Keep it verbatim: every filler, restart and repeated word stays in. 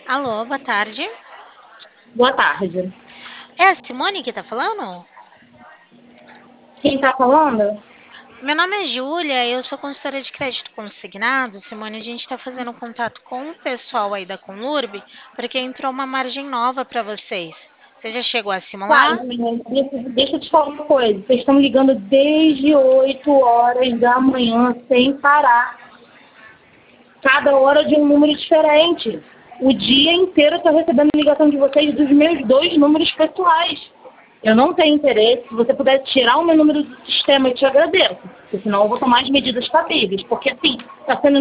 Alô, boa tarde. Boa tarde. É a Simone que tá falando? Quem tá falando? Meu nome é Júlia, eu sou consultora de crédito consignado. Simone, a gente está fazendo contato com o pessoal aí da Conurb, porque entrou uma margem nova para vocês. Você já chegou a Tá, simular? menina, deixa, deixa eu te falar uma coisa. Vocês estão ligando desde oito horas da manhã sem parar. Cada hora de um número diferente. O dia inteiro eu estou recebendo ligação de vocês dos meus dois números pessoais. Eu não tenho interesse. Se você puder tirar o meu número do sistema, eu te agradeço. Porque senão eu vou tomar as medidas cabíveis. Porque assim, está sendo